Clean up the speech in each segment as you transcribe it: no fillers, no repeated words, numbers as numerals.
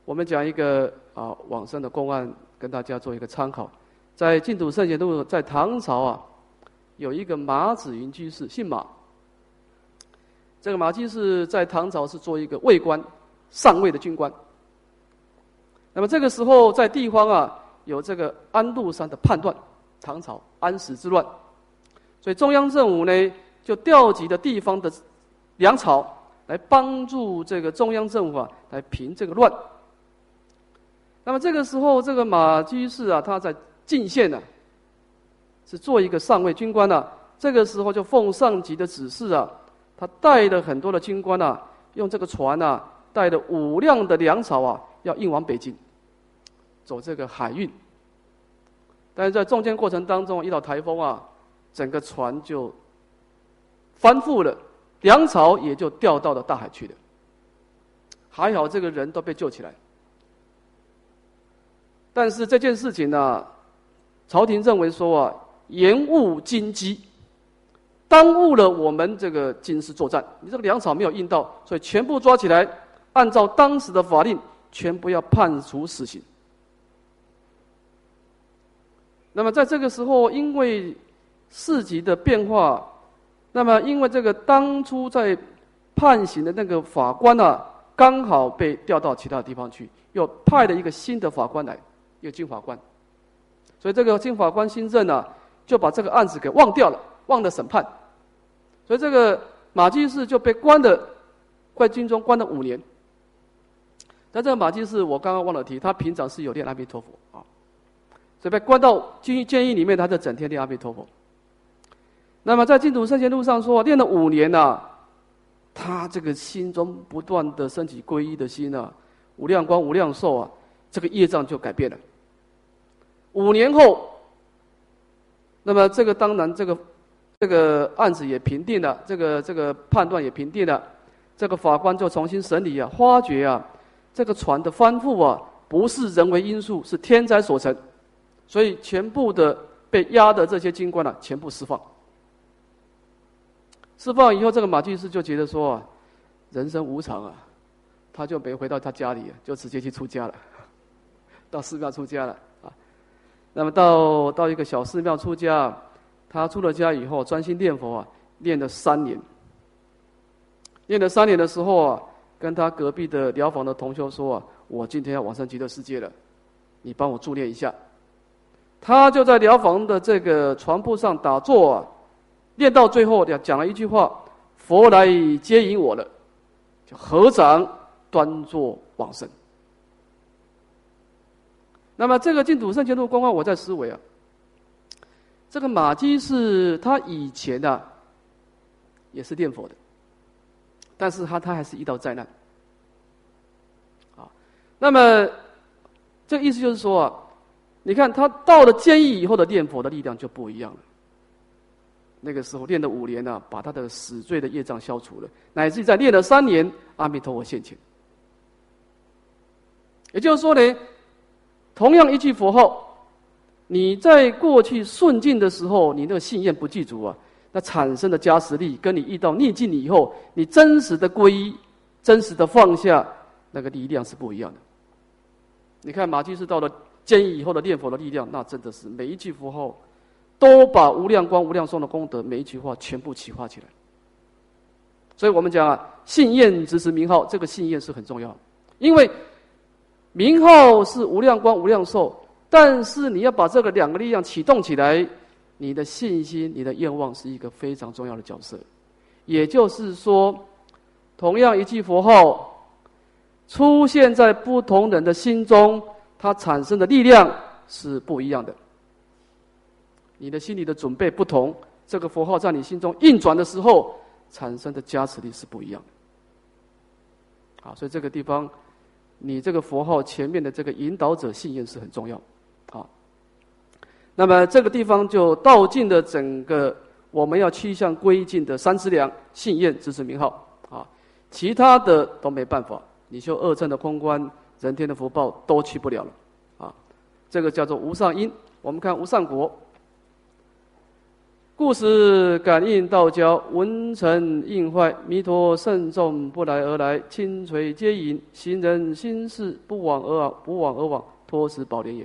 我们讲一个往生的公案，跟大家做一个参考。在净土圣贤录，在唐朝有一个马子云居士，姓马。这个马居士在唐朝是做一个尉官，上尉的军官。那么这个时候在地方有这个安禄山的叛乱，唐朝安史之乱，所以中央政府呢就调集的地方的粮草来帮助这个中央政府来平这个乱。那么这个时候，这个马居士他在晋县是做一个上尉军官这个时候就奉上级的指示他带了很多的军官用这个船带了5辆的粮草要运往北京，走这个海运。但是在中间过程当中遇到台风整个船就翻覆了，粮草也就掉到了大海去了。还好这个人都被救起来。但是这件事情朝廷认为说延误京畿，耽误了我们这个京师作战。你这个粮草没有运到，所以全部抓起来，按照当时的法令，全部要判处死刑。那么在这个时候，因为事情的变化，那么因为这个当初在判刑的那个法官刚好被调到其他地方去，又派了一个新的法官来，一个金法官。所以这个金法官新任就把这个案子给忘掉了，忘了审判。所以这个马居士就被关了，在军中关了5年。但这个马居士我刚刚忘了提，他平常是有念阿弥陀佛所以被关到监狱里面，他就整天念阿弥陀佛。那么在净土圣贤录上说，念了5年他这个心中不断的升起皈依的心无量光无量寿这个业障就改变了。5年后，那么这个当然这个案子也平定了，这个判断也平定了，这个法官就重新审理发觉这个船的翻覆不是人为因素，是天灾所成，所以全部的被押的这些军官全部释放。释放以后，这个马居士就觉得说人生无常他就没回到他家里就直接去出家了，到寺庙出家了那么到一个小寺庙出家，他出了家以后专心念佛念了3年。念了3年的时候跟他隔壁的疗房的同修说我今天要往生极乐世界了，你帮我助念一下。他就在疗房的这个床铺上打坐念到最后讲了一句话：佛来接引我了，就合掌端坐往生。那么这个净土圣贤录公案，我在思维这个马居士他以前也是念佛的，但是他还是遇到灾难那么这个意思就是说你看他到了监狱以后的念佛的力量就不一样了。那个时候念了5年把他的死罪的业障消除了，乃至在念了3年，阿弥陀佛现前。也就是说呢，同样一句佛号，你在过去顺境的时候，你那个信愿不具足那产生的加持力，跟你遇到逆境以后，你真实的皈依、真实的放下，那个力量是不一样的。你看马居士到了监狱以后的念佛的力量，那真的是每一句佛号都把无量光无量寿的功德，每一句话全部启发起来。所以我们讲信愿支持名号，这个信愿是很重要，因为名号是无量光无量寿，但是你要把这个2个力量启动起来，你的信心、你的愿望是一个非常重要的角色。也就是说，同样一句佛号出现在不同人的心中，它产生的力量是不一样的。你的心理的准备不同，这个佛号在你心中运转的时候，产生的加持力是不一样的。所以这个地方，你这个佛号前面的这个引导者信愿是很重要。那么这个地方就道尽了整个我们要趋向归尽的3资粮：信愿、支持名号其他的都没办法，你修2乘的空观、人天的福报都去不了了这个叫做无上因。我们看无上果。 故使感应道交，文成应坏，弥陀慎重不来而来，轻垂接引，行人心事不往而往，不往而往，托此宝莲也。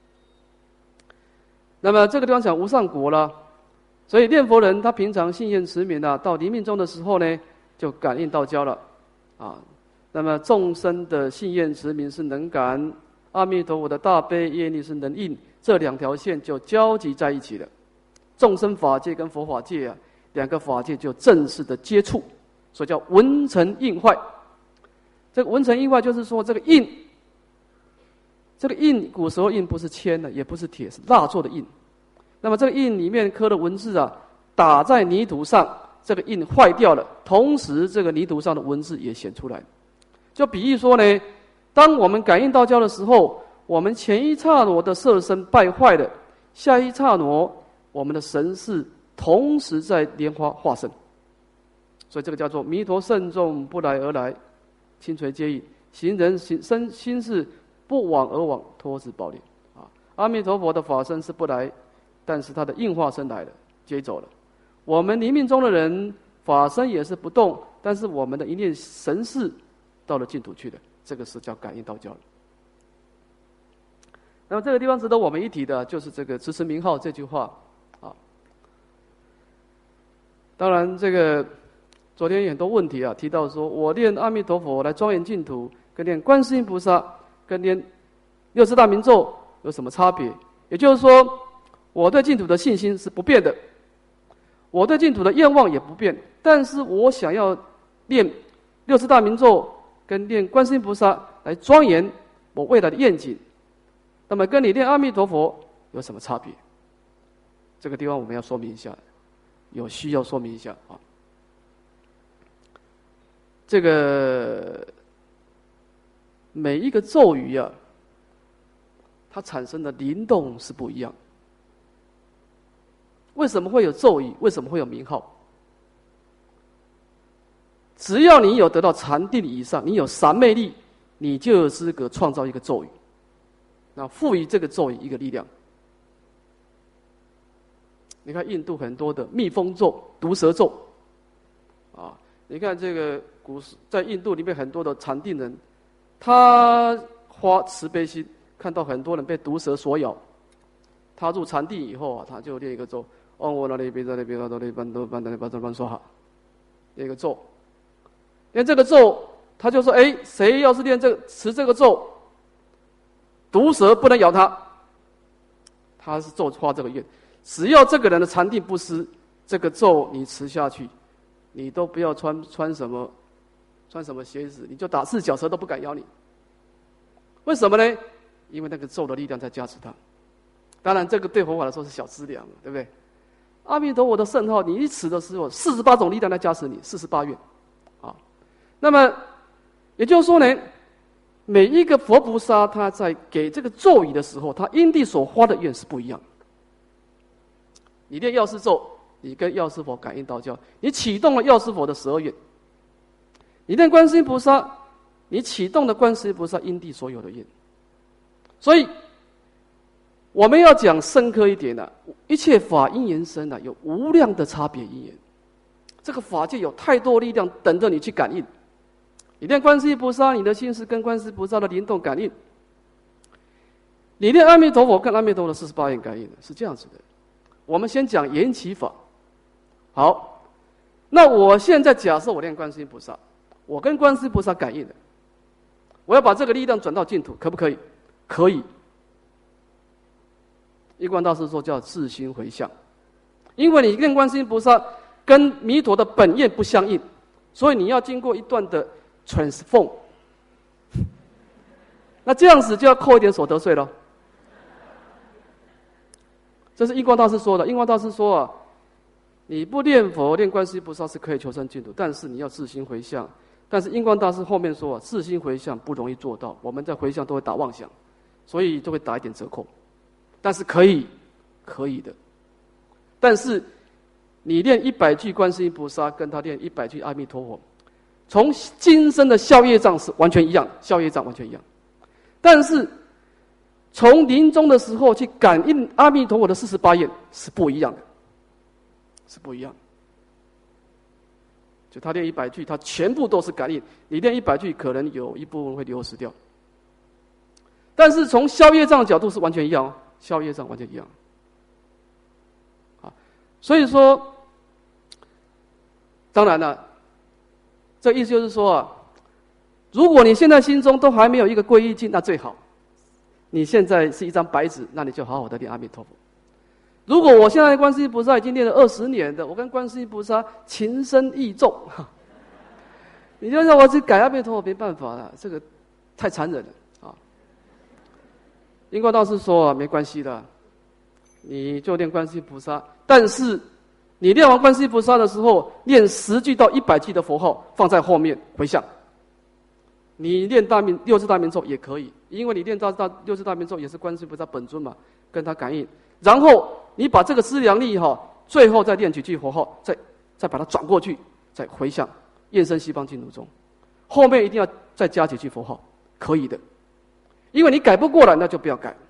那么这个地方讲无上果了，所以念佛人他平常信愿持名啊，到临命终的时候呢，就感应道交了啊。那么众生的信愿持名是能感，阿弥陀佛的大悲业力是能应，这两条线就交集在一起了。众生法界跟佛法界啊，两个法界就正式的接触，所以叫文成应坏。这个文成应坏就是说，这个印，这个印古时候印不是铅的，也不是铁，是蜡做的印。那么这个印里面刻的文字啊，打在泥土上，这个印坏掉了，同时这个泥土上的文字也显出来。就比喻说呢，当我们感应道交的时候，我们前一刹那的色身败坏了，下一刹那我们的神识同时在莲花化身，所以这个叫做弥陀慎重不来而来，轻垂接引，行人心事不往而往，托此宝莲啊。阿弥陀佛的法身是不来，但是他的应化身来了，接走了。我们临命中的人法身也是不动，但是我们的一念神识到了净土去了，这个是叫感应道交了。那么这个地方值得我们一提的，就是这个持持名号这句话啊。当然，这个昨天有很多问题啊，提到说我念阿弥陀佛来庄严净土，跟念观世音菩萨，跟念六字大明咒有什么差别？也就是说，我对净土的信心是不变的，我对净土的愿望也不变，但是我想要念六字大明咒跟念观世音菩萨来庄严我未来的愿景，那么跟你念阿弥陀佛有什么差别？这个地方我们要说明一下，有需要说明一下啊。这个每一个咒语啊，它产生的灵动是不一样。为什么会有咒语？为什么会有名号？只要你有得到禅定以上，你有三昧力，你就有资格创造一个咒语，那赋予这个咒语一个力量。你看印度很多的蜜蜂咒、毒蛇咒，啊，你看这个在印度里面很多的禅定人，他发慈悲心，看到很多人被毒蛇所咬，他入禅定以后啊，他就念一个咒，嗡我那里别在那边那里班都班那里班都班说哈，念一个咒，念这个咒，他就说，哎，谁要是持这个咒，毒蛇不能咬他，他是咒发这个愿。只要这个人的禅定不失，这个咒你持下去，你都不要穿什么鞋子，你就打4脚蛇都不敢咬你。为什么呢？因为那个咒的力量在加持他。当然，这个对佛法来说是小资粮，对不对？阿弥陀佛的圣号，你一持的时候，48种力量来加持你，48愿啊。那么也就是说呢，每一个佛菩萨他在给这个咒语的时候，他因地所发的愿是不一样。你念药师咒，你跟药师佛感应道交，你启动了药师佛的12愿；你念观世音菩萨，你启动了观世音菩萨因地所有的愿。所以我们要讲深刻一点的，一切法因缘生有无量的差别因缘。这个法界有太多力量等着你去感应。你念观世音菩萨，你的心是跟观世音菩萨的灵动感应；你念阿弥陀佛，跟阿弥陀佛的48愿感应，是这样子的。我们先讲缘起法。好，那我现在假设我念观世音菩萨，我跟观世音菩萨感应了，我要把这个力量转到净土，可不可以？可以。一观大师说叫自心回向，因为你念观世音菩萨跟弥陀的本愿不相应，所以你要经过一段的 transform。那这样子就要扣一点所得税了。这是印光大师说的。印光大师说啊，你不念佛念观世音菩萨是可以求生净土，但是你要自心回向。但是印光大师后面说啊，自心回向不容易做到，我们在回向都会打妄想，所以就会打一点折扣。但是可以的。但是你念100句观世音菩萨，跟他念100句阿弥陀佛，从今生的消业障是完全一样，消业障完全一样。但是从临终的时候去感应阿弥陀佛的48愿是不一样的。 是不一样。就他念100句，他全部都是感应。你念100句，可能有一部分会流失掉。但是从消业障的角度是完全一样哦，消业障完全一样。啊，所以说，当然了，这意思就是说啊，如果你现在心中都还没有一个皈依境，那最好。你现在是一张白纸，那你就好好的念阿弥陀佛。如果我现在观世音菩萨已经念了20年的，我跟观世音菩萨情深意重，你就让我去改阿弥陀佛，没办法了，这个太残忍了啊！印光大师说啊，没关系的，你就念观世音菩萨，但是你念完观世音菩萨的时候，念10句到100句的佛号放在后面回向。你念六字大明咒也可以，因为你念六字大明咒也是观世音菩萨本尊嘛，跟他感应。然后你把这个资粮力最后再念几句佛号，再把它转过去，再回向厌生西方净土中，后面一定要再加几句佛号，可以的。因为你改不过来，那就不要改。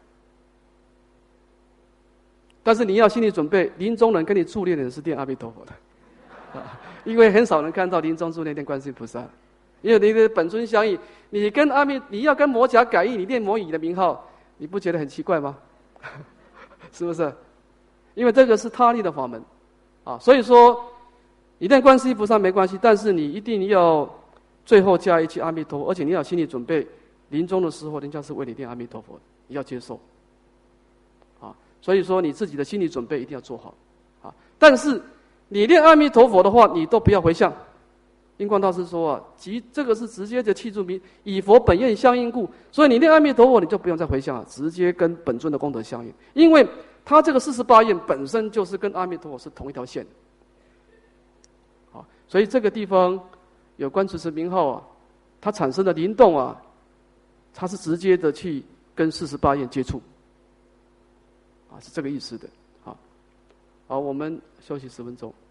但是你要心理准备，临终人跟你助念的人是念阿弥陀佛的，因为很少人看到临终助念观世音菩萨。因为你的本尊相应，你要跟摩羯感应，你念摩乙的名号，你不觉得很奇怪吗？是不是？因为这个是他力的法门，啊，所以说你念观世音菩萨没关系，但是你一定要最后加一句阿弥陀佛，而且你要心理准备，临终的时候人家是为你念阿弥陀佛，你要接受，啊，所以说你自己的心理准备一定要做好，啊，但是你念阿弥陀佛的话，你都不要回向。印光大师说啊，这个是直接的契住名，以佛本愿相应故，所以你念阿弥陀佛，你就不用再回向了，直接跟本尊的功德相应，因为他这个48愿本身就是跟阿弥陀佛是同一条线。好，所以这个地方有关持持名号啊，它产生的灵动啊，它是直接的去跟48愿接触，啊，是这个意思的。好，我们休息10分钟。